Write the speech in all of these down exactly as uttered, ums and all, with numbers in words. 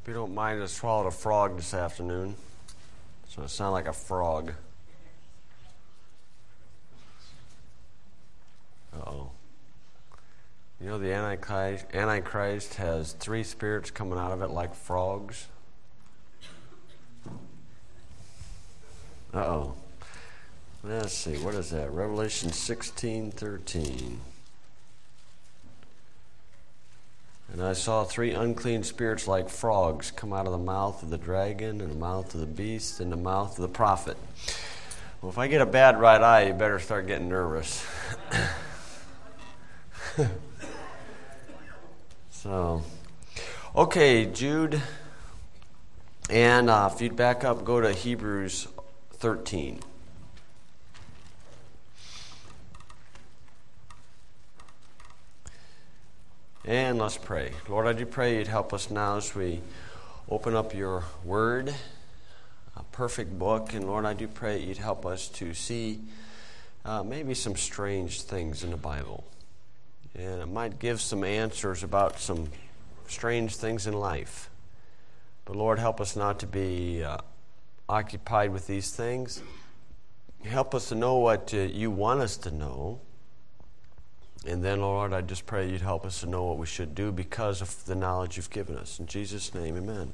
Hope you don't mind I swallowed a frog this afternoon. So it sounded like a frog. Uh-oh. You know the Antichrist, Antichrist has three spirits coming out of it like frogs? Uh-oh. Let's see, what is that? Revelation sixteen thirteen. And I saw three unclean spirits like frogs come out of the mouth of the dragon and the mouth of the beast and the mouth of the prophet. Well, if I get a bad right eye, you better start getting nervous. So, okay, Jude. And uh, if you'd back up, go to Hebrews thirteen. And let's pray. Lord, I do pray you'd help us now as we open up your word, a perfect book. And Lord, I do pray you'd help us to see uh, maybe some strange things in the Bible. And it might give some answers about some strange things in life. But Lord, help us not to be uh, occupied with these things. Help us to know what uh, you want us to know. And then, Lord, I just pray you'd help us to know what we should do because of the knowledge you've given us. In Jesus' name, amen.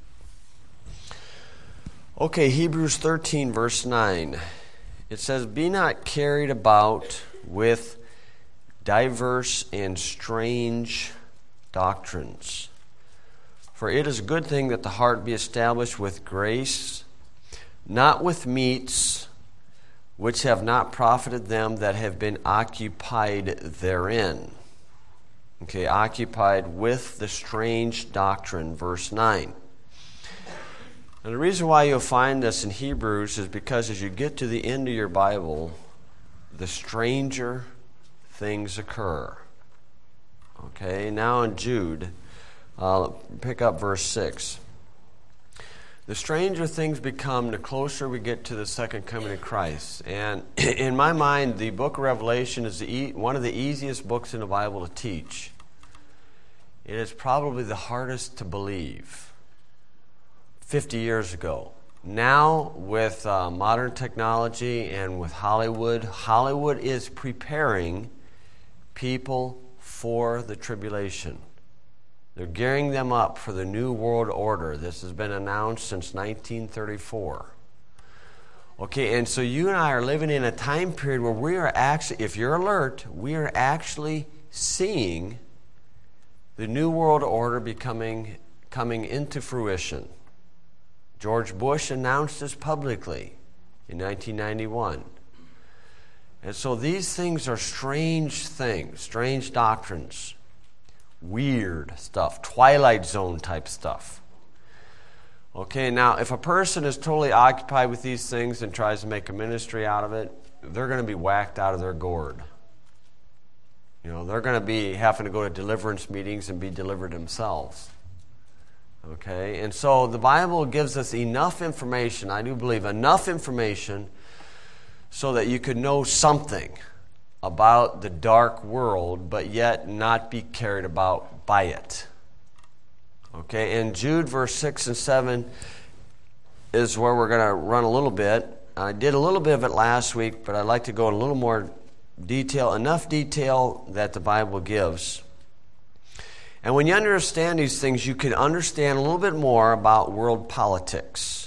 Okay, Hebrews thirteen, verse nine. It says, "Be not carried about with diverse and strange doctrines. For it is a good thing that the heart be established with grace, not with meats, which have not profited them that have been occupied therein." Okay, occupied with the strange doctrine, verse nine. And the reason why you'll find this in Hebrews is because as you get to the end of your Bible, the stranger things occur. Okay, now in Jude, uh, pick up verse six. The stranger things become the closer we get to the second coming of Christ. And in my mind, the book of Revelation is the e- one of the easiest books in the Bible to teach. It is probably the hardest to believe. fifty years ago. Now, with uh, modern technology and with Hollywood, Hollywood is preparing people for the tribulation. They're gearing them up for the New World Order. This has been announced since nineteen thirty-four. Okay, and so you and I are living in a time period where we are actually, if you're alert, we are actually seeing the New World Order becoming coming into fruition. George Bush announced this publicly in nineteen ninety-one. And so these things are strange things, strange doctrines. Weird stuff, Twilight Zone type stuff. Okay, now if a person is totally occupied with these things and tries to make a ministry out of it, they're going to be whacked out of their gourd. You know, they're going to be having to go to deliverance meetings and be delivered themselves. Okay, and so the Bible gives us enough information, I do believe, enough information so that you could know something about the dark world, but yet not be carried about by it. Okay, and Jude verse six and seven is where we're going to run a little bit. I did a little bit of it last week, but I'd like to go in a little more detail, enough detail that the Bible gives. And when you understand these things, you can understand a little bit more about world politics.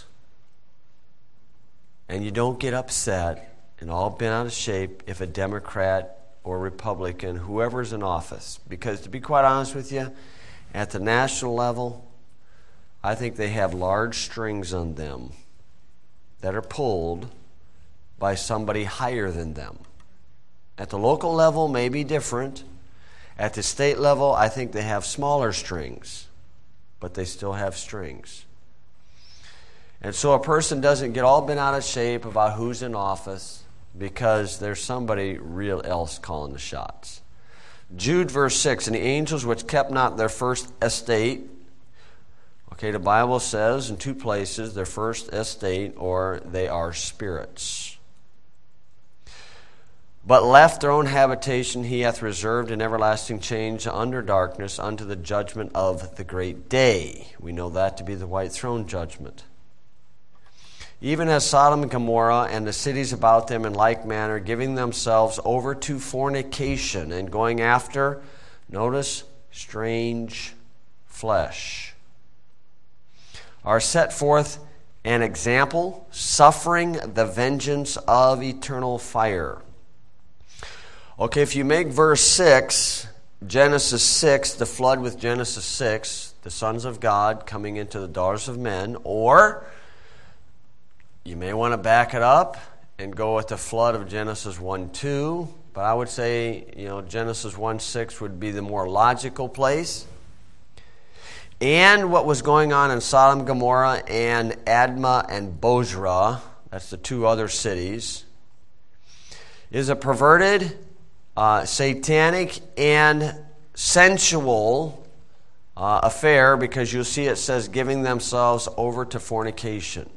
And you don't get upset and all bent out of shape if a Democrat or Republican, whoever's in office. Because to be quite honest with you, at the national level, I think they have large strings on them that are pulled by somebody higher than them. At the local level, may be different. At the state level, I think they have smaller strings, but they still have strings. And so a person doesn't get all bent out of shape about who's in office because there's somebody real else calling the shots. Jude verse six, "And the angels which kept not their first estate," okay, the Bible says in two places, their first estate, or they are spirits. but left their own habitation he hath reserved in everlasting change under darkness unto the judgment of the great day. We know that to be the white throne judgment. Even as Sodom and Gomorrah and the cities about them in like manner, giving themselves over to fornication and going after, notice, strange flesh, are set forth an example, suffering the vengeance of eternal fire. Okay, if you make verse six, Genesis six, the flood with Genesis six, the sons of God coming into the daughters of men, or you may want to back it up and go with the flood of Genesis one two, but I would say, you know, Genesis one six would be the more logical place. And what was going on in Sodom, Gomorrah, and Admah and Bozrah, that's the two other cities, is a perverted, uh, satanic, and sensual uh, affair, because you'll see it says giving themselves over to fornication.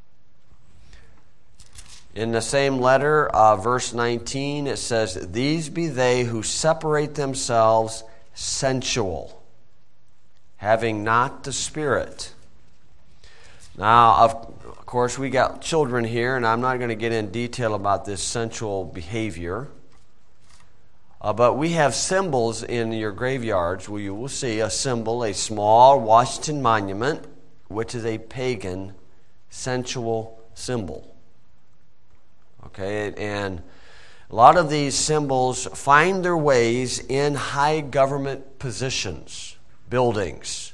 In the same letter, uh, verse nineteen, it says, these be they who separate themselves sensual, having not the Spirit. Now, of course, we got children here, and I'm not going to get in detail about this sensual behavior. Uh, but we have symbols in your graveyards where you will see a symbol, a small Washington monument, which is a pagan sensual symbol. Okay, and a lot of these symbols find their ways in high government positions, buildings.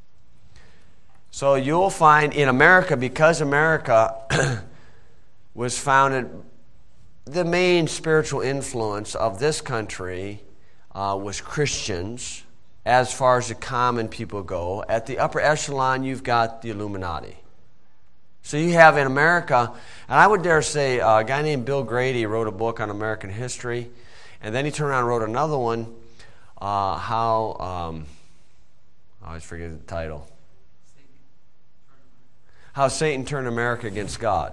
So you'll find in America, because America was founded, the main spiritual influence of this country uh, was Christians, as far as the common people go. At the upper echelon, you've got the Illuminati. So you have in America, and I would dare say uh, a guy named Bill Grady wrote a book on American history, and then he turned around and wrote another one, uh, how, um, I always forget the title, How Satan Turned America Against God.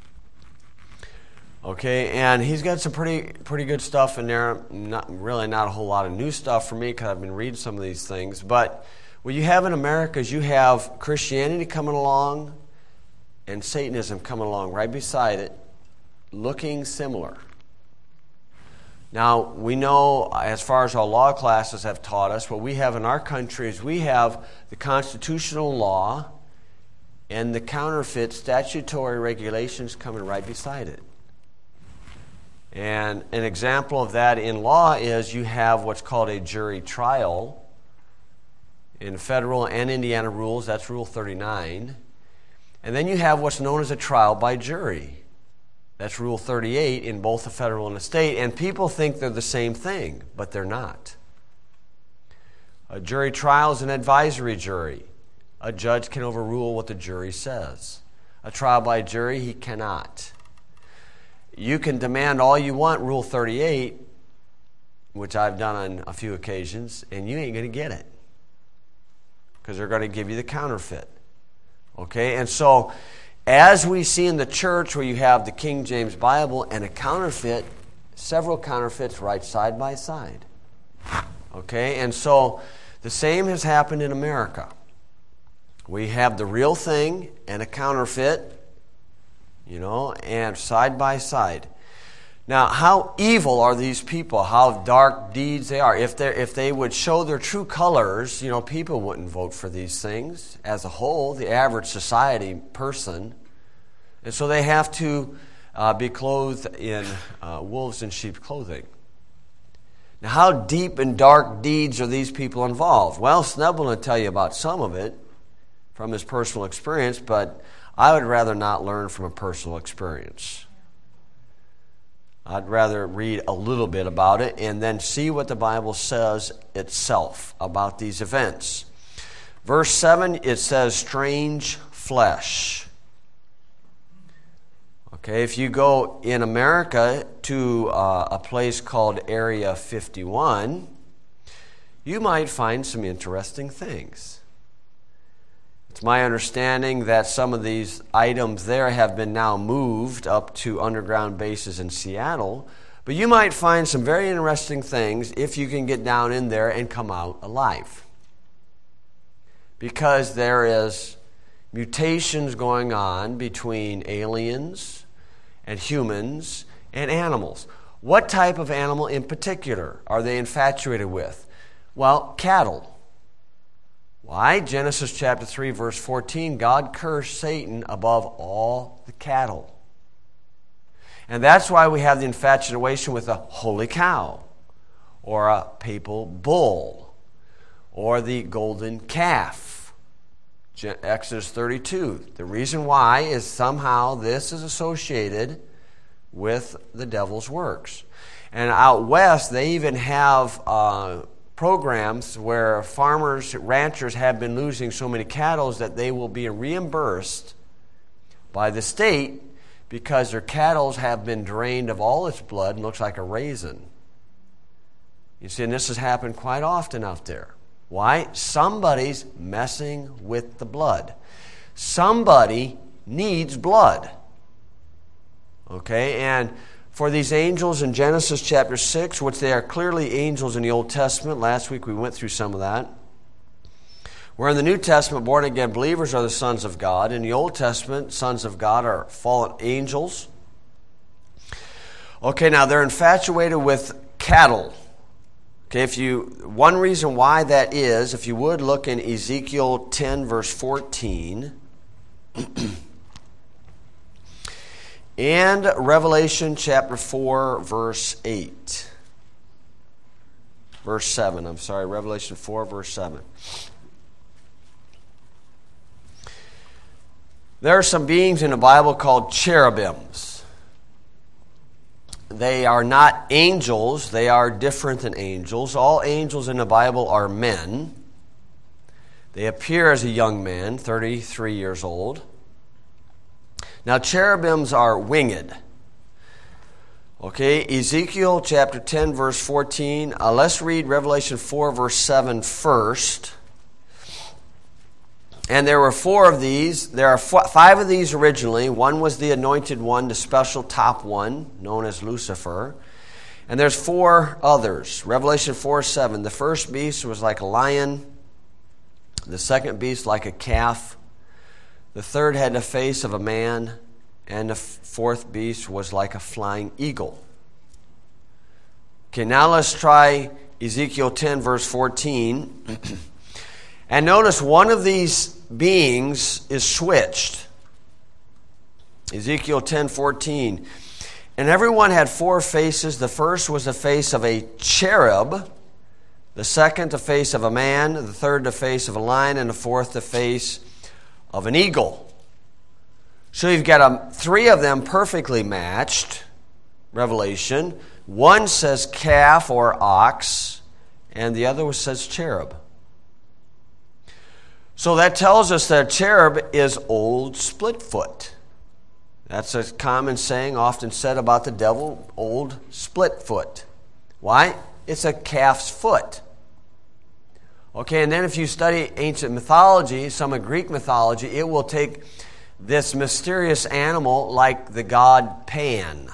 Okay, and he's got some pretty pretty good stuff in there. Not really not a whole lot of new stuff for me, because I've been reading some of these things. But what you have in America is you have Christianity coming along and Satanism coming along right beside it, looking similar. Now, we know, as far as our law classes have taught us, what we have in our country is we have the constitutional law and the counterfeit statutory regulations coming right beside it. And an example of that in law is you have what's called a jury trial. In federal and Indiana rules, that's Rule thirty-nine. And then you have what's known as a trial by jury. That's Rule thirty-eight in both the federal and the state. And people think they're the same thing, but they're not. A jury trial is an advisory jury. A judge can overrule what the jury says. A trial by jury, he cannot. You can demand all you want Rule thirty-eight, which I've done on a few occasions, and you ain't going to get it, because they're going to give you the counterfeit. Okay, and so as we see in the church where you have the King James Bible and a counterfeit, several counterfeits right side by side. Okay, and so the same has happened in America. We have the real thing and a counterfeit, you know, and side by side. Now, how evil are these people? How dark deeds they are. If they if they would show their true colors, you know, people wouldn't vote for these things as a whole, the average society person. And so they have to uh, be clothed in uh, wolves in sheep's clothing. Now, how deep and dark deeds are these people involved? Well, Snubble will tell you about some of it from his personal experience, but I would rather not learn from a personal experience. I'd rather read a little bit about it and then see what the Bible says itself about these events. Verse seven, it says, strange flesh. Okay, if you go in America to uh, a place called Area fifty-one, you might find some interesting things. It's my understanding that some of these items there have been now moved up to underground bases in Seattle, But you might find some very interesting things if you can get down in there and come out alive. Because there is mutations going on between aliens and humans and animals. What type of animal in particular are they infatuated with? Well, cattle. Why? Genesis chapter three, verse fourteen, God cursed Satan above all the cattle. And that's why we have the infatuation with a holy cow, or a papal bull, or the golden calf. Exodus thirty-two. The reason why is somehow this is associated with the devil's works. And out west, they even have uh, programs where farmers, ranchers have been losing so many cattle that they will be reimbursed by the state because their cattle have been drained of all its blood and looks like a raisin. You see, and this has happened quite often out there. Why? Somebody's messing with the blood. Somebody needs blood. Okay, and for these angels in Genesis chapter six, which they are clearly angels in the Old Testament, last week we went through some of that. Where in the New Testament, born again believers are the sons of God. In the Old Testament, sons of God are fallen angels. Okay, now they're infatuated with cattle. Okay, if you, one reason why that is, if you would look in Ezekiel ten, verse fourteen, and Revelation chapter four, verse eight. Verse seven, I'm sorry, Revelation four, verse seven. There are some beings in the Bible called cherubims. They are not angels. They are different than angels. All angels in the Bible are men. They appear as a young man, thirty-three years old. Now, cherubims are winged. Okay, Ezekiel chapter ten, verse fourteen. Uh, let's read Revelation four, verse seven first. And there were four of these. There are four, five of these originally. One was the anointed one, the special top one, known as Lucifer. And there's four others. Revelation four, seven. The first beast was like a lion. The second beast like a calf. The third had the face of a man. And the fourth beast was like a flying eagle. Okay, now let's try Ezekiel ten, verse fourteen. And notice one of these beings is switched. Ezekiel ten, fourteen. And everyone had four faces. The first was the face of a cherub. The second, the face of a man. The third, the face of a lion. And the fourth, the face of an eagle. So you've got um, three of them perfectly matched. Revelation. One says calf or ox. And the other one says cherub. So that tells us that cherub is old Splitfoot. That's a common saying often said about the devil, old Splitfoot. Why? It's a calf's foot. Okay, and then if you study ancient mythology, some of Greek mythology, it will take this mysterious animal like the god Pan.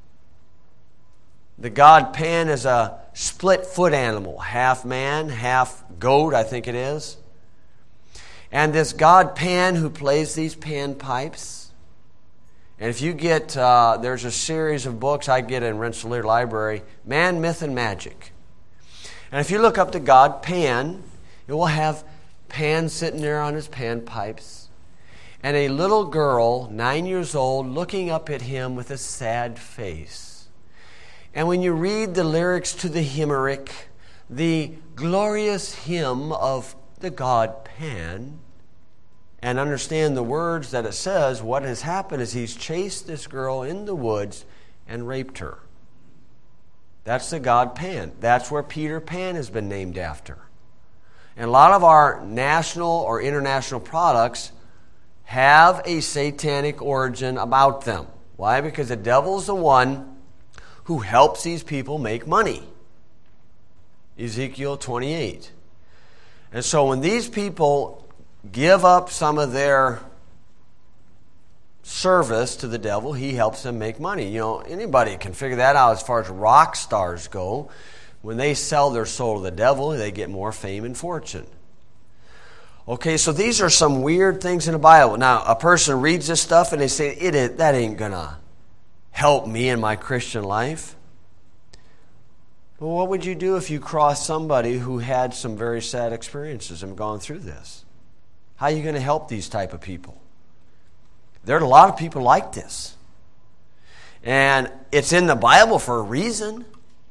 The god Pan is a split-foot animal, half man, half goat, I think it is. And this god Pan who plays these pan pipes. And if you get, uh, there's a series of books I get in Rensselaer Library, Man, Myth, and Magic. And if you look up the god Pan, it will have Pan sitting there on his pan pipes. And a little girl, nine years old, looking up at him with a sad face. And when you read the lyrics to the Hymeric, the glorious hymn of the god Pan, and understand the words that it says, what has happened is he's chased this girl in the woods and raped her. That's the god Pan. That's where Peter Pan has been named after. And a lot of our national or international products have a satanic origin about them. Why? Because the devil's the one who helps these people make money. Ezekiel twenty-eight. And so when these people give up some of their service to the devil, he helps them make money. You know, anybody can figure that out as far as rock stars go. When they sell their soul to the devil, they get more fame and fortune. Okay, so these are some weird things in the Bible. Now, a person reads this stuff and they say, it is, that ain't going to help me in my Christian life. Well, what would you do if you crossed somebody who had some very sad experiences and gone through this? How are you going to help these type of people? There are a lot of people like this. And it's in the Bible for a reason.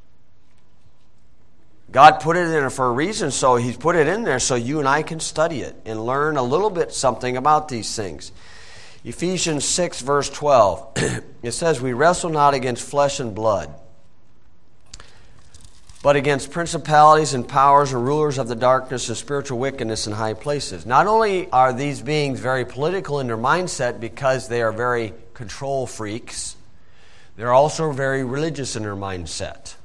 God put it in there for a reason, so He's put it in there so you and I can study it and learn a little bit something about these things. Ephesians six, verse twelve, it says, we wrestle not against flesh and blood, but against principalities and powers and rulers of the darkness and spiritual wickedness in high places. Not only are these beings very political in their mindset because they are very control freaks, they're also very religious in their mindset.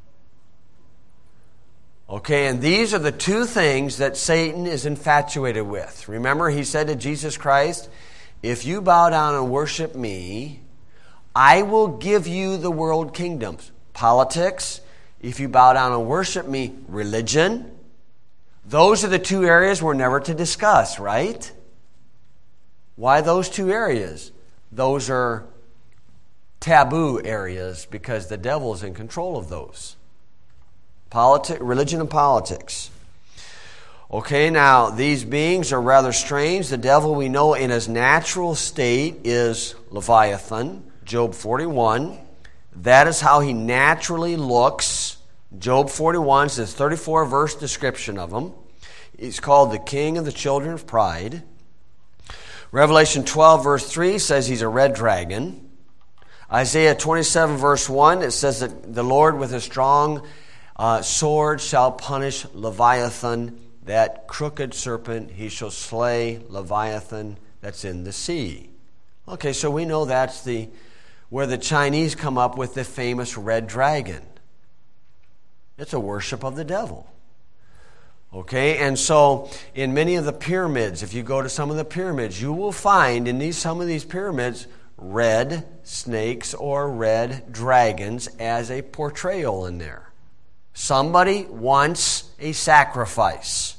Okay, and these are the two things that Satan is infatuated with. Remember, he said to Jesus Christ, if you bow down and worship me, I will give you the world kingdoms. Politics, if you bow down and worship me, religion. Those are the two areas we're never to discuss, right? Why those two areas? Those are taboo areas because the devil is in control of those. Politi- religion and politics. Okay, now, these beings are rather strange. The devil we know in his natural state is Leviathan, Job forty-one. That is how he naturally looks. Job forty-one is a thirty-four verse description of him. He's called the king of the children of pride. Revelation twelve verse three says he's a red dragon. Isaiah twenty-seven verse one, it says that the Lord with a strong uh, sword shall punish Leviathan, that crooked serpent. He shall slay Leviathan that's in the sea. Okay, so we know that's the where the Chinese come up with the famous red dragon. It's a worship of the devil. Okay, and so in many of the pyramids, if you go to some of the pyramids, you will find in these some of these pyramids red snakes or red dragons as a portrayal in there. Somebody wants a sacrifice.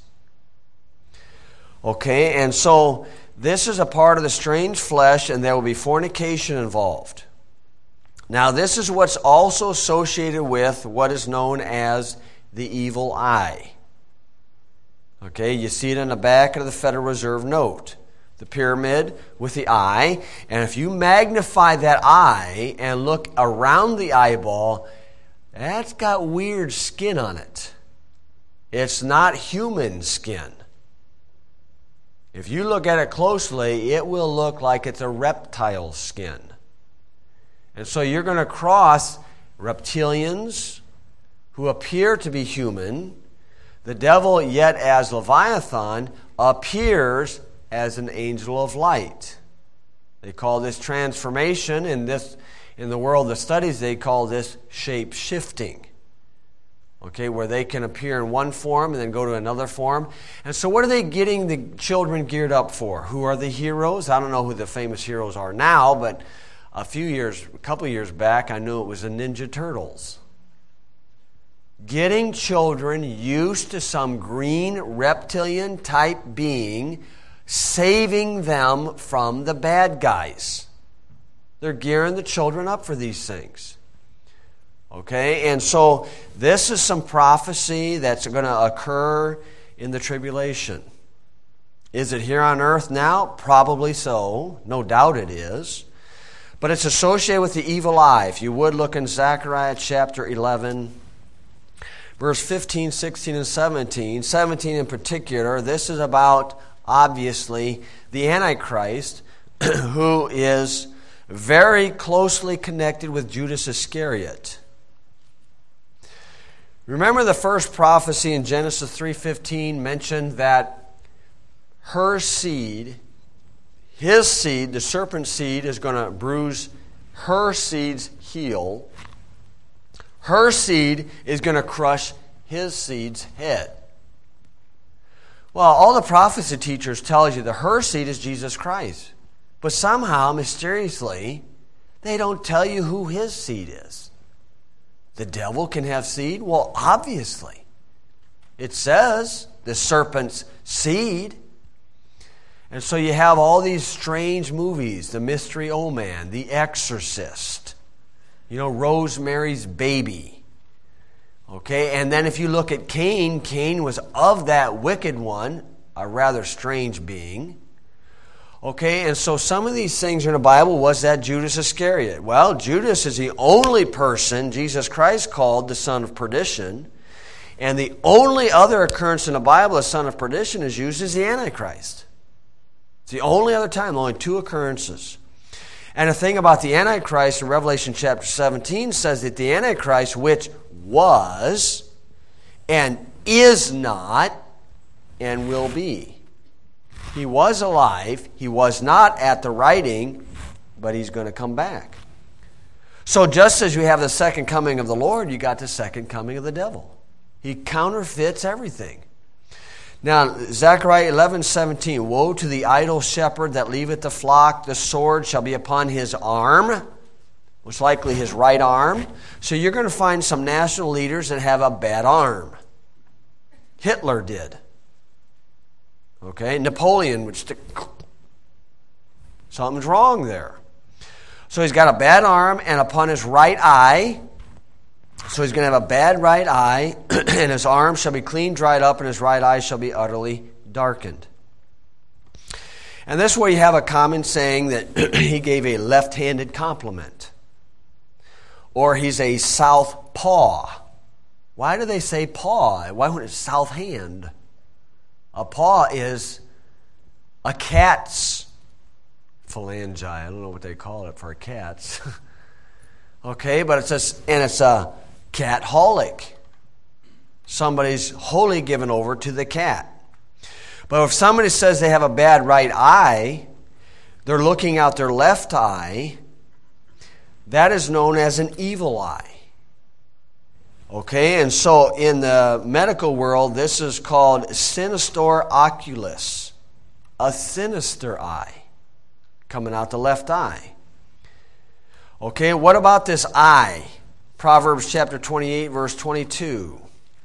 Okay, and so this is a part of the strange flesh, and there will be fornication involved. Now, this is what's also associated with what is known as the evil eye. Okay, you see it in the back of the Federal Reserve note. The pyramid with the eye. And if you magnify that eye and look around the eyeball, that's got weird skin on it. It's not human skin. If you look at it closely, it will look like it's a reptile skin. And so you're going to cross reptilians who appear to be human. The devil, yet as Leviathan, appears as an angel of light. They call this transformation. In this, in the world of studies, they call this shape-shifting. Okay, where they can appear in one form and then go to another form. And so what are they getting the children geared up for? Who are the heroes? I don't know who the famous heroes are now, but a few years, a couple of years back, I knew it was the Ninja Turtles. Getting children used to some green reptilian type being, saving them from the bad guys. They're gearing the children up for these things. Okay, and so this is some prophecy that's going to occur in the tribulation. Is it here on earth now? Probably so. No doubt it is. But it's associated with the evil eye. If you would look in Zechariah chapter eleven, verse fifteen, sixteen, and seventeen. seventeen in particular, this is about, obviously, the Antichrist, who is very closely connected with Judas Iscariot. Remember the first prophecy in Genesis three fifteen mentioned that her seed, his seed, the serpent's seed, is going to bruise her seed's heel. Her seed is going to crush his seed's head. Well, all the prophecy teachers tell you that her seed is Jesus Christ. But somehow, mysteriously, they don't tell you who his seed is. The devil can have seed? Well, obviously. It says the serpent's seed. And so you have all these strange movies, The Mystery Old Man, The Exorcist, you know, Rosemary's Baby. Okay, and then if you look at Cain, Cain was of that wicked one, a rather strange being. Okay, and so some of these things in the Bible, was that Judas Iscariot? Well, Judas is the only person Jesus Christ called the son of perdition. And the only other occurrence in the Bible of son of perdition is used as the Antichrist. It's the only other time, only two occurrences. And the thing about the Antichrist in Revelation chapter seventeen says that the Antichrist, which was and is not and will be. He was alive. He was not at the writing, but he's going to come back. So just as you have the second coming of the Lord, you got the second coming of the devil. He counterfeits everything. Now, Zechariah eleven seventeen, woe to the idle shepherd that leaveth the flock, the sword shall be upon his arm, most likely his right arm. So you're going to find some national leaders that have a bad arm. Hitler did. Okay, Napoleon would stick. Something's wrong there. So he's got a bad arm and upon his right eye. So he's going to have a bad right eye, and his arm shall be clean dried up, and his right eye shall be utterly darkened. And this is where you have a common saying that he gave a left-handed compliment. Or he's a south paw. Why do they say paw? Why wouldn't it south hand? A paw is a cat's phalange. I don't know what they call it for cats. Okay, but it's a, and it's a cat-holic. Somebody's wholly given over to the cat. But if somebody says they have a bad right eye, they're looking out their left eye, that is known as an evil eye. Okay, and so in the medical world, this is called sinister oculus, a sinister eye coming out the left eye. Okay, what about this eye? Proverbs chapter twenty-eight, verse twenty-two.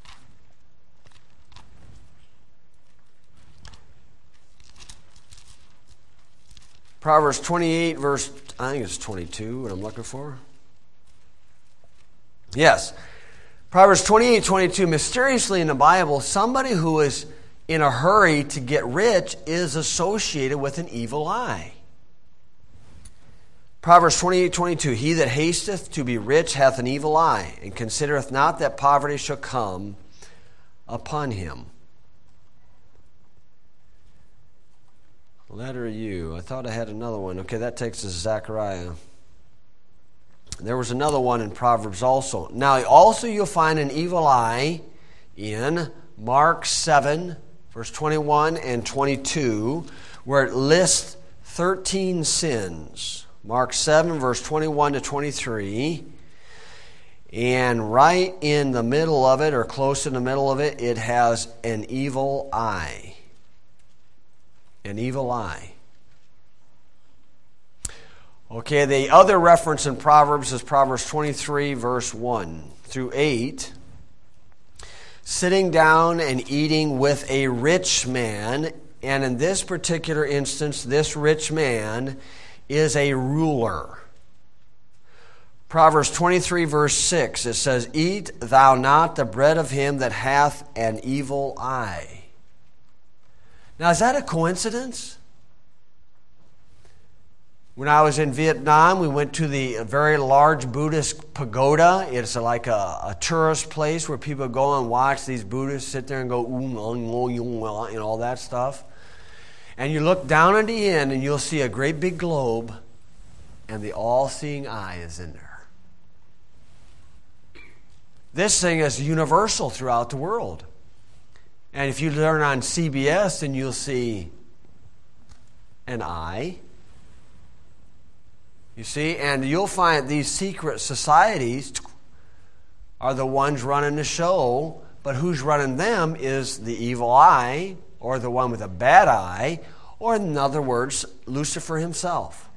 Proverbs twenty-eight, verse, I think it's twenty-two, what I'm looking for. Yes. Proverbs twenty-eight, twenty-two. Mysteriously in the Bible, somebody who is in a hurry to get rich is associated with an evil eye. Proverbs twenty-eight, twenty-two. He that hasteth to be rich hath an evil eye, and considereth not that poverty shall come upon him. Letter U. I thought I had another one. Okay, that takes us to Zechariah. There was another one in Proverbs also. Now, also you'll find an evil eye in Mark seven, verse twenty-one and twenty-two, where it lists thirteen sins. Mark seven, verse twenty-one to twenty-three. And right in the middle of it, or close in the middle of it, it has an evil eye. An evil eye. Okay, the other reference in Proverbs is Proverbs twenty-three, verse one through eight. Sitting down and eating with a rich man, and in this particular instance, this rich man is a ruler. Proverbs twenty-three, verse six, it says, eat thou not the bread of him that hath an evil eye. Now, is that a coincidence? When I was in Vietnam, we went to the very large Buddhist pagoda. It's like a, a tourist place where people go and watch these Buddhists sit there and go, and all that stuff. And you look down at the end and you'll see a great big globe, and the all-seeing eye is in there. This thing is universal throughout the world. And if you learn on C B S, then you'll see an eye. You see, and you'll find these secret societies are the ones running the show, but who's running them is the evil eye, or the one with a bad eye, or in other words, Lucifer himself.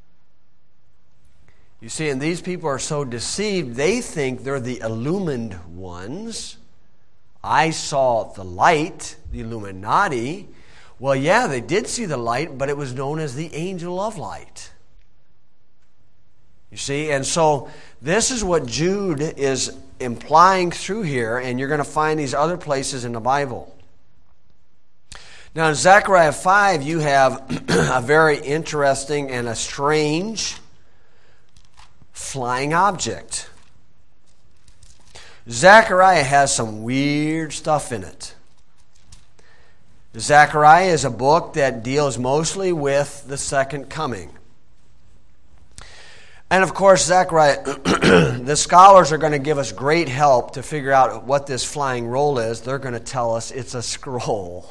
You see, and these people are so deceived, they think they're the illumined ones. I saw the light, the Illuminati. Well, yeah, they did see the light, but it was known as the angel of light. You see, and so this is what Jude is implying through here, and you're going to find these other places in the Bible. Now, in Zechariah five, you have a very interesting and a strange flying object. Zechariah has some weird stuff in it. Zechariah is a book that deals mostly with the second coming. And of course, Zechariah, the scholars are going to give us great help to figure out what this flying roll is. They're going to tell us it's a scroll.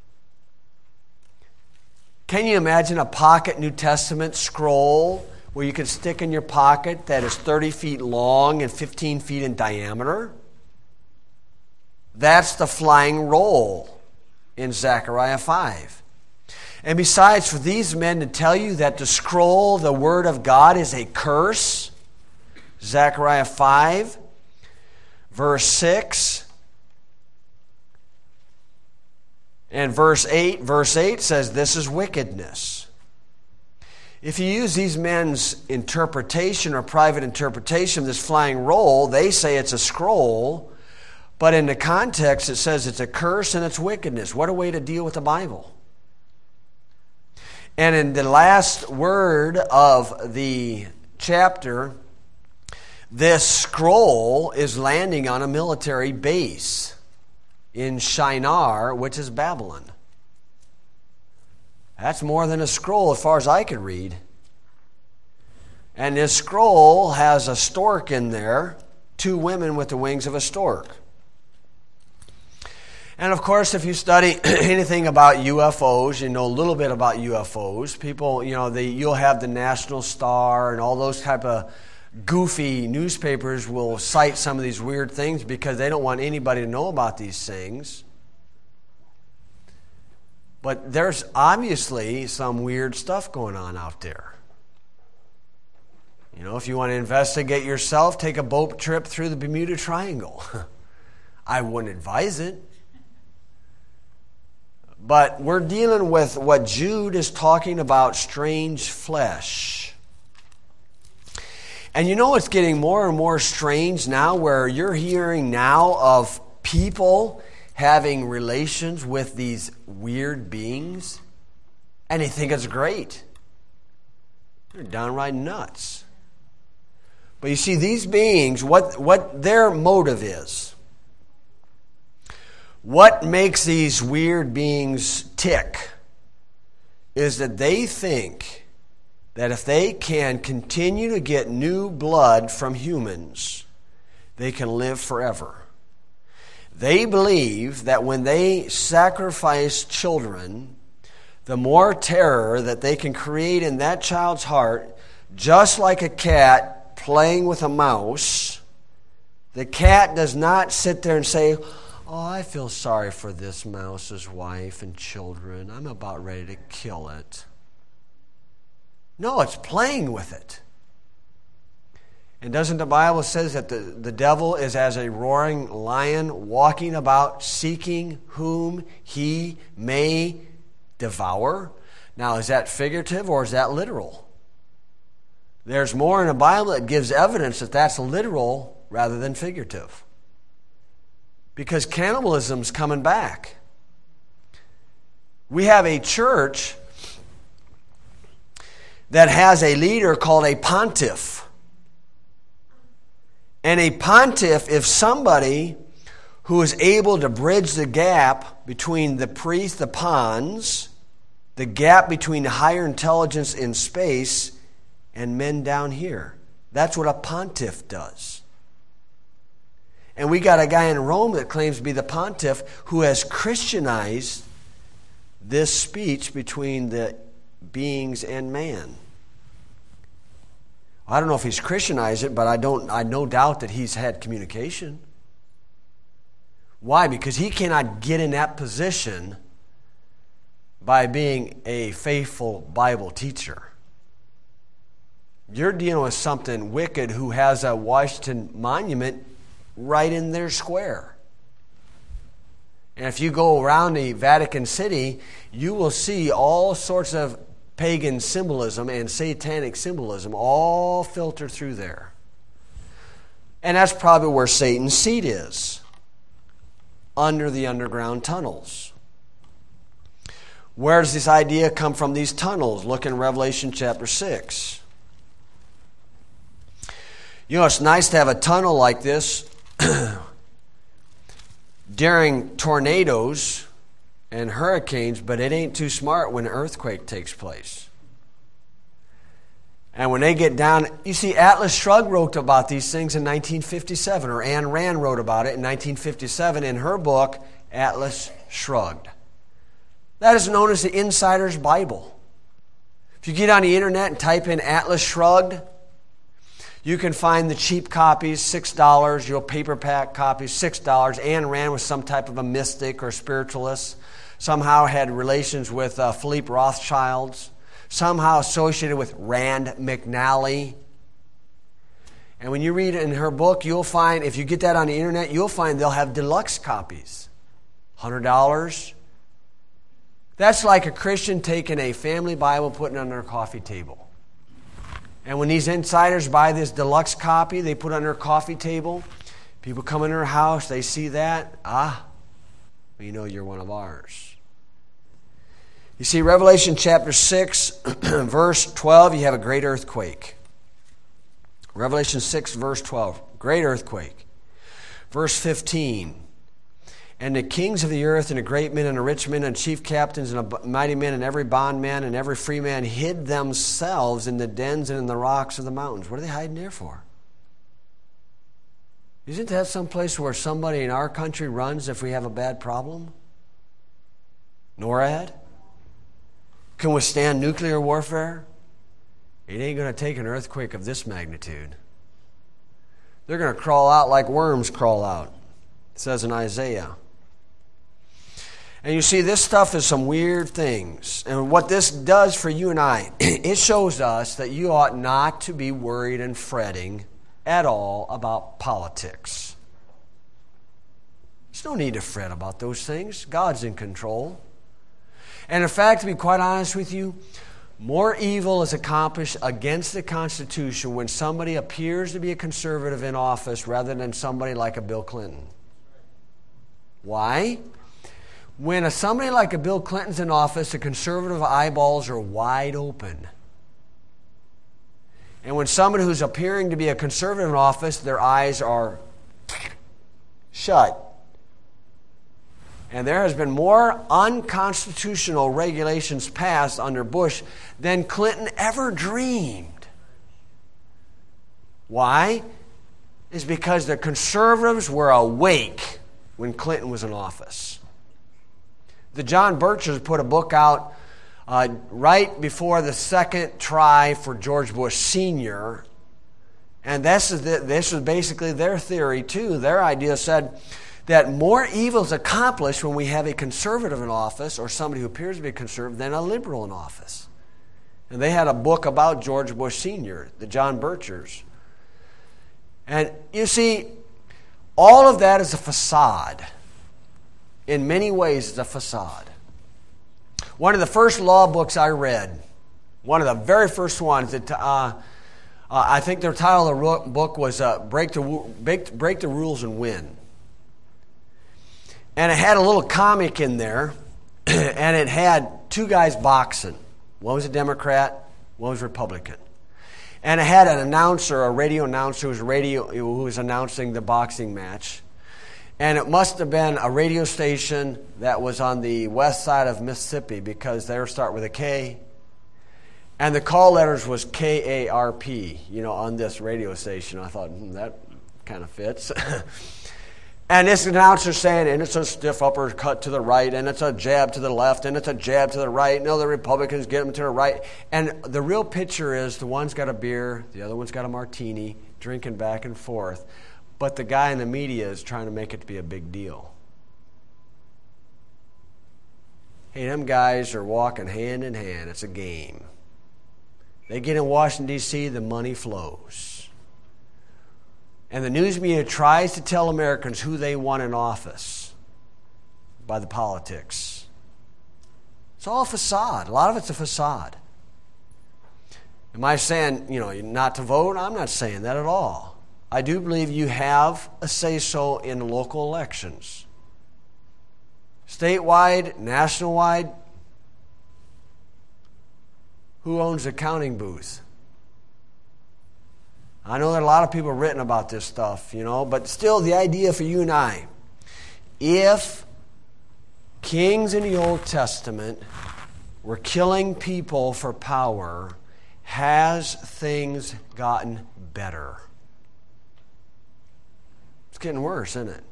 Can you imagine a pocket New Testament scroll where you can stick in your pocket that is thirty feet long and fifteen feet in diameter? That's the flying roll in Zechariah five. And besides, for these men to tell you that the scroll, the Word of God, is a curse, Zechariah five, verse six, and verse eight, verse eight says this is wickedness. If you use these men's interpretation or private interpretation of this flying roll, they say it's a scroll, but in the context it says it's a curse and it's wickedness. What a way to deal with the Bible. And in the last word of the chapter, this scroll is landing on a military base in Shinar, which is Babylon. That's more than a scroll as far as I could read. And this scroll has a stork in there, two women with the wings of a stork. And of course, if you study anything about U F Os, you know a little bit about U F Os. People, you know, the, you'll have the National Star and all those type of goofy newspapers will cite some of these weird things because they don't want anybody to know about these things. But there's obviously some weird stuff going on out there. You know, if you want to investigate yourself, take a boat trip through the Bermuda Triangle. I wouldn't advise it. But we're dealing with what Jude is talking about, strange flesh. And you know it's getting more and more strange now where you're hearing now of people having relations with these weird beings, and they think it's great. They're downright nuts. But you see, these beings, what, what their motive is, what makes these weird beings tick, is that they think that if they can continue to get new blood from humans, they can live forever. They believe that when they sacrifice children, the more terror that they can create in that child's heart, just like a cat playing with a mouse, the cat does not sit there and say, oh, I feel sorry for this mouse's wife and children. I'm about ready to kill it. No, it's playing with it. And doesn't the Bible says that the, the devil is as a roaring lion walking about seeking whom he may devour? Now, is that figurative or is that literal? There's more in the Bible that gives evidence that that's literal rather than figurative. Because cannibalism's coming back. We have a church that has a leader called a pontiff. And a pontiff is somebody who is able to bridge the gap between the priest, the pons, the gap between higher intelligence in space and men down here. That's what a pontiff does. And we got a guy in Rome that claims to be the pontiff who has Christianized this speech between the beings and man. I don't know if he's Christianized it, but I don't. I no doubt that he's had communication. Why? Because he cannot get in that position by being a faithful Bible teacher. You're dealing with something wicked who has a Washington monument right in their square. And if you go around the Vatican City, you will see all sorts of pagan symbolism and satanic symbolism all filtered through there. And that's probably where Satan's seat is, under the underground tunnels. Where does this idea come from, these tunnels? Look in Revelation chapter six. You know, it's nice to have a tunnel like this during tornadoes and hurricanes, but it ain't too smart when an earthquake takes place. And when they get down, you see, Atlas Shrugged wrote about these things in nineteen fifty-seven, or Ayn Rand wrote about it in nineteen fifty-seven in her book, Atlas Shrugged. That is known as the Insider's Bible. If you get on the internet and type in Atlas Shrugged, you can find the cheap copies, six dollars, your paperback copies, six dollars. Ayn Rand was some type of a mystic or spiritualist, somehow had relations with uh, Philippe Rothschilds, somehow associated with Rand McNally. And when you read it in her book, you'll find, if you get that on the internet, you'll find they'll have deluxe copies. one hundred dollars. That's like a Christian taking a family Bible, putting it on their coffee table. And when these insiders buy this deluxe copy, they put it on their coffee table. People come in their house, they see that. Ah, we know you're one of ours. You see, Revelation chapter six, verse twelve, you have a great earthquake. Revelation six, verse twelve, great earthquake. Verse fifteen, and the kings of the earth and the great men and the rich men and chief captains and the mighty men and every bondman and every free man hid themselves in the dens and in the rocks of the mountains. What are they hiding there for? Isn't that some place where somebody in our country runs if we have a bad problem? NORAD? Can withstand nuclear warfare? It ain't going to take an earthquake of this magnitude. They're going to crawl out like worms crawl out. It says in Isaiah. And you see, this stuff is some weird things. And what this does for you and I, it shows us that you ought not to be worried and fretting at all about politics. There's no need to fret about those things. God's in control. And in fact, to be quite honest with you, more evil is accomplished against the Constitution when somebody appears to be a conservative in office rather than somebody like a Bill Clinton. Why? When a, somebody like a Bill Clinton's in office, the conservative eyeballs are wide open. And when somebody who's appearing to be a conservative in office, their eyes are shut. And there has been more unconstitutional regulations passed under Bush than Clinton ever dreamed. Why? It's because the conservatives were awake when Clinton was in office. The John Birchers put a book out uh, right before the second try for George Bush Senior And this is, the, this is basically their theory too. Their idea said that more evil is accomplished when we have a conservative in office or somebody who appears to be conservative than a liberal in office. And they had a book about George Bush Senior, the John Birchers. And you see, all of that is a facade. In many ways, it's a facade. One of the first law books I read, one of the very first ones, that uh, uh, I think the title of the book was uh, Break the, Break, Break the Rules and Win. And it had a little comic in there, and it had two guys boxing. One was a Democrat, one was Republican. And it had an announcer, a radio announcer who was, radio, who was announcing the boxing match. And it must have been a radio station that was on the west side of Mississippi because they start with a K. And the call letters was K A R P, you know, on this radio station. I thought, hmm, that kind of fits. And this announcer saying, and it's a stiff uppercut to the right, and it's a jab to the left, and it's a jab to the right. No, the Republicans get them to the right. And the real picture is the one's got a beer, the other one's got a martini, drinking back and forth. But the guy in the media is trying to make it to be a big deal. Hey, them guys are walking hand in hand. It's a game. They get in Washington, D C, the money flows. And the news media tries to tell Americans who they want in office by the politics. It's all a facade. A lot of it's a facade. Am I saying, you know, not to vote? I'm not saying that at all. I do believe you have a say-so in local elections. Statewide, national-wide, who owns the counting booth? I know that a lot of people have written about this stuff, you know, but still the idea for you and I, if kings in the Old Testament were killing people for power, has things gotten better? It's getting worse, isn't it?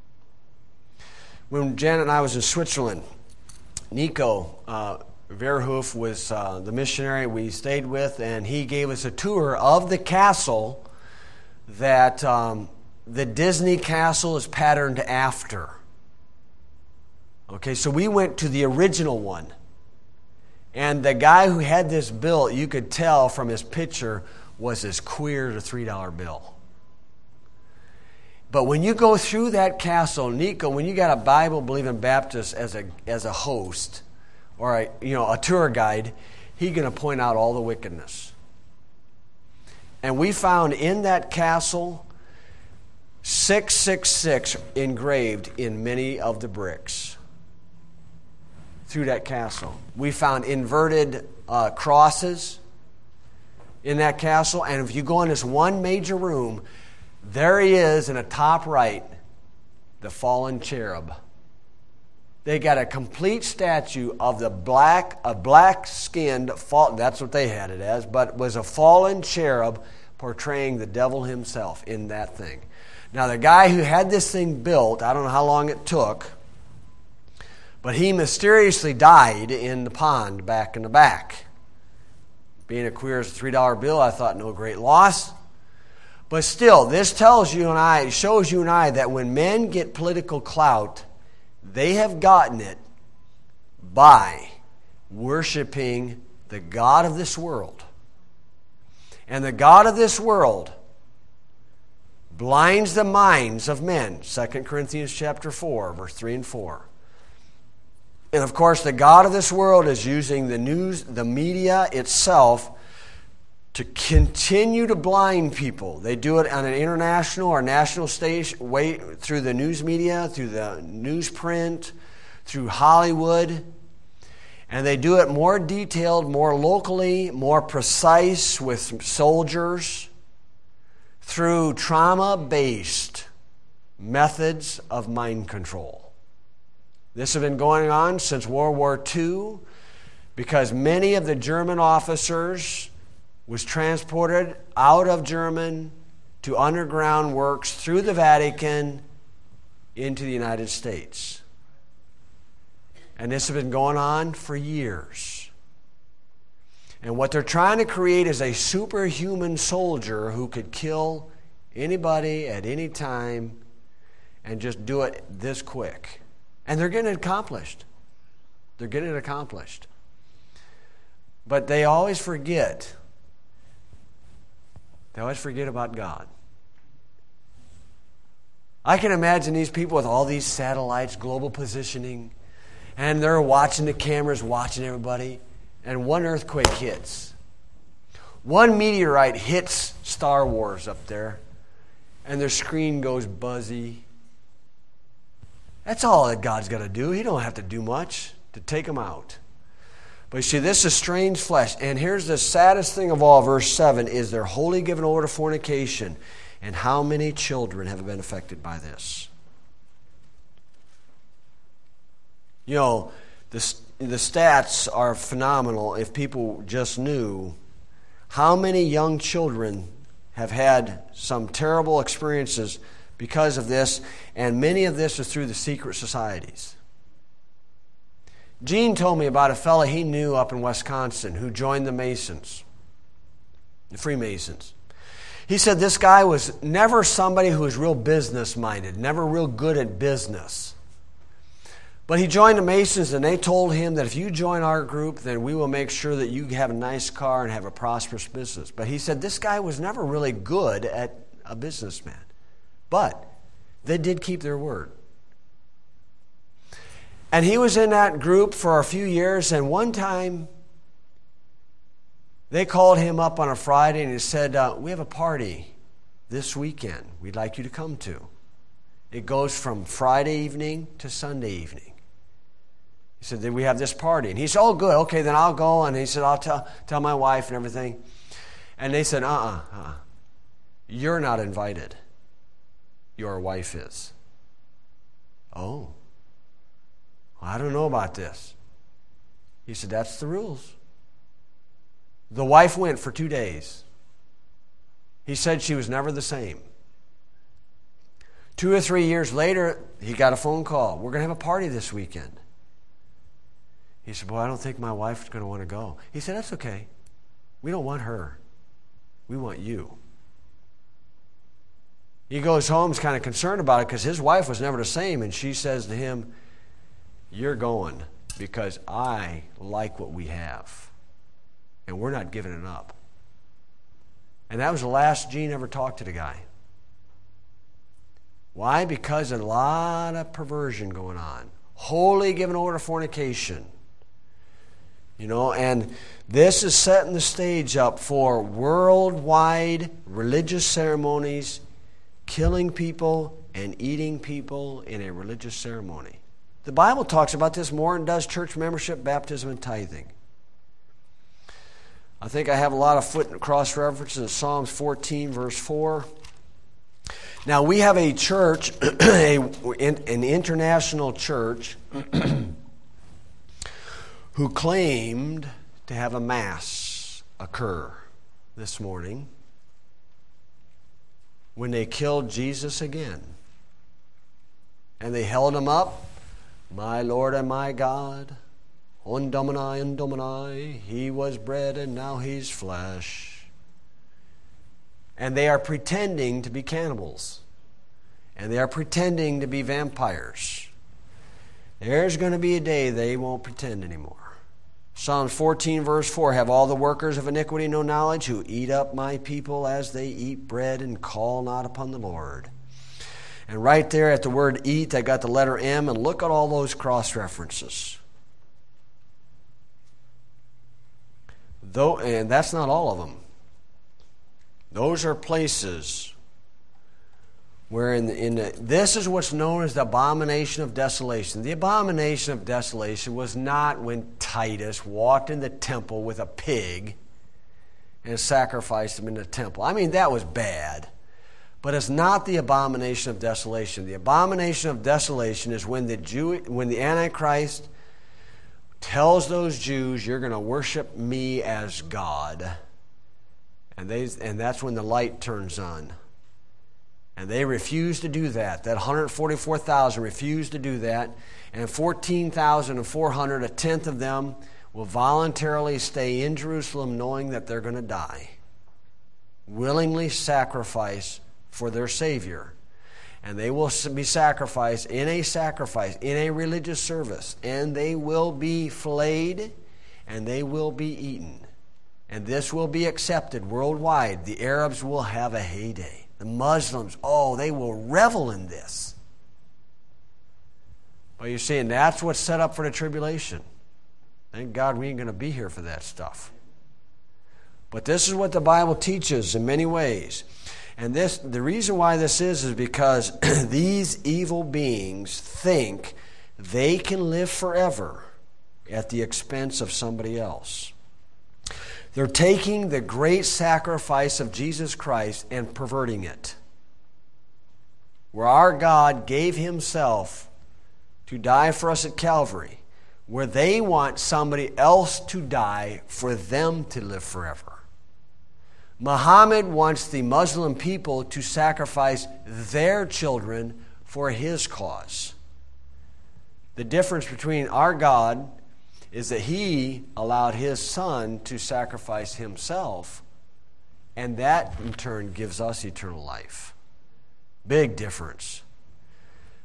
When Janet and I was in Switzerland, Nico uh, Verhoef was uh, the missionary we stayed with, and he gave us a tour of the castle that um, the Disney castle is patterned after. Okay, so we went to the original one. And the guy who had this built, you could tell from his picture, was as queer as a three dollar bill. But when you go through that castle, Nico, when you got a Bible-believing Baptist as a as a host or a, you know, a tour guide, he's going to point out all the wickedness. And we found in that castle six six six engraved in many of the bricks through that castle. We found inverted uh, crosses in that castle. And if you go in this one major room, there he is in the top right, the fallen cherub. They got a complete statue of the black, a black-skinned, fall, that's what they had it as, but it was a fallen cherub portraying the devil himself in that thing. Now, the guy who had this thing built, I don't know how long it took, but he mysteriously died in the pond back in the back. Being a queer as a three dollar bill, I thought no great loss. But still, this tells you and I, it shows you and I that when men get political clout, they have gotten it by worshiping the God of this world. And the God of this world blinds the minds of men. Second Corinthians chapter four, verse three and four. And of course, the God of this world is using the news, the media itself, to continue to blind people. They do it on an international or national stage, way through the news media, through the newsprint, through Hollywood. And they do it more detailed, more locally, more precise with soldiers, through trauma-based methods of mind control. This has been going on since World War Two because many of the German officers was transported out of German to underground works through the Vatican into the United States. And this has been going on for years. And what they're trying to create is a superhuman soldier who could kill anybody at any time and just do it this quick. And they're getting it accomplished. They're getting it accomplished. But they always forget. They always forget about God. I can imagine these people with all these satellites, global positioning, and they're watching the cameras, watching everybody, and one earthquake hits. One meteorite hits Star Wars up there, and their screen goes buzzy. That's all that God's got to do. He don't have to do much to take them out. But you see, this is strange flesh. And here's the saddest thing of all, verse seven, is they're wholly given over to fornication. And how many children have been affected by this? You know, the, the stats are phenomenal if people just knew how many young children have had some terrible experiences because of this, and many of this is through the secret societies. Gene told me about a fellow he knew up in Wisconsin who joined the Masons, the Freemasons. He said this guy was never somebody who was real business-minded, never real good at business. But he joined the Masons, and they told him that if you join our group, then we will make sure that you have a nice car and have a prosperous business. But he said this guy was never really good at a businessman. But they did keep their word. And he was in that group for a few years, and one time they called him up on a Friday and he said, uh, we have a party this weekend we'd like you to come to. It goes from Friday evening to Sunday evening. He said, we have this party. And he said, oh, good. Okay, then I'll go. And he said, I'll tell tell my wife and everything. And they said, uh-uh, uh-uh. You're not invited. Your wife is. Oh. I don't know about this. He said, that's the rules. The wife went for two days. He said she was never the same. Two or three years later, he got a phone call. We're going to have a party this weekend. He said, well, I don't think my wife's going to want to go. He said, that's okay. We don't want her. We want you. He goes home, he's kind of concerned about it because his wife was never the same. And she says to him, you're going because I like what we have. And we're not giving it up. And that was the last Gene ever talked to the guy. Why? Because of a lot of perversion going on. Wholly given over to fornication. You know, and this is setting the stage up for worldwide religious ceremonies, killing people and eating people in a religious ceremony. The Bible talks about this more than does church membership, baptism, and tithing. I think I have a lot of foot and cross references in Psalms fourteen, verse four. Now, we have a church, a, an international church, who claimed to have a mass occur this morning when they killed Jesus again. And they held him up, my Lord and my God, on Domini and Domini, he was bread and now he's flesh. And they are pretending to be cannibals. And they are pretending to be vampires. There's going to be a day they won't pretend anymore. Psalms fourteen, verse four, have all the workers of iniquity no knowledge, who eat up my people as they eat bread and call not upon the Lord. And right there at the word eat, I got the letter M, and look at all those cross references. Though, and that's not all of them. Those are places where in, the, in the, this is what's known as the abomination of desolation. The abomination of desolation was not when Titus walked in the temple with a pig and sacrificed him in the temple. I mean, that was bad. But it's not the abomination of desolation. The abomination of desolation is when the Jew, when the Antichrist tells those Jews, you're going to worship me as God. And they and that's when the light turns on. And they refuse to do that. That one hundred forty-four thousand refused to do that. And fourteen thousand four hundred, a tenth of them, will voluntarily stay in Jerusalem knowing that they're going to die. Willingly sacrifice for their Savior. And they will be sacrificed in a sacrifice, in a religious service. And they will be flayed and they will be eaten. And this will be accepted worldwide. The Arabs will have a heyday. The Muslims, oh, they will revel in this. Well, you're seeing that's what's set up for the tribulation. Thank God we ain't going to be here for that stuff. But this is what the Bible teaches in many ways. And this, the reason why this is, is because these evil beings think they can live forever at the expense of somebody else. They're taking the great sacrifice of Jesus Christ and perverting it. Where our God gave himself to die for us at Calvary, where they want somebody else to die for them to live forever. Muhammad wants the Muslim people to sacrifice their children for his cause. The difference between our God is that he allowed his son to sacrifice himself, and that in turn gives us eternal life. Big difference.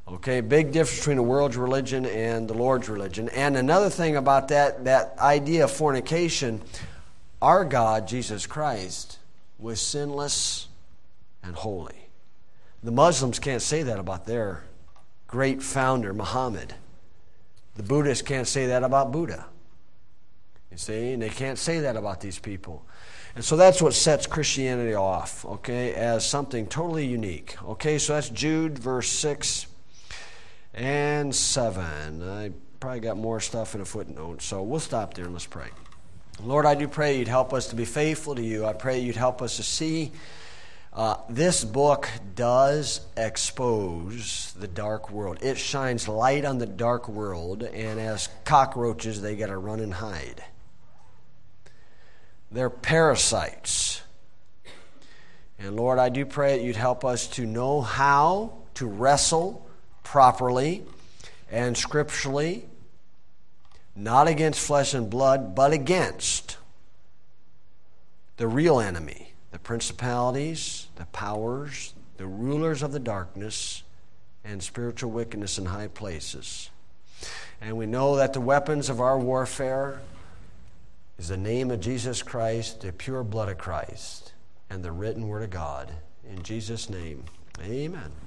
Okay, big difference between the world's religion and the Lord's religion. And another thing about that, that idea of fornication, our God, Jesus Christ, was sinless and holy. The Muslims can't say that about their great founder, Muhammad. The Buddhists can't say that about Buddha. You see, and they can't say that about these people. And so that's what sets Christianity off, okay, as something totally unique. Okay, so that's Jude, verse six and seven. I probably got more stuff in a footnote, so we'll stop there and let's pray. Lord, I do pray you'd help us to be faithful to you. I pray you'd help us to see uh, this book does expose the dark world. It shines light on the dark world, and as cockroaches, they got to run and hide. They're parasites. And Lord, I do pray that you'd help us to know how to wrestle properly and scripturally, not against flesh and blood, but against the real enemy, the principalities, the powers, the rulers of the darkness, and spiritual wickedness in high places. And we know that the weapons of our warfare is the name of Jesus Christ, the pure blood of Christ, and the written word of God. In Jesus' name, amen.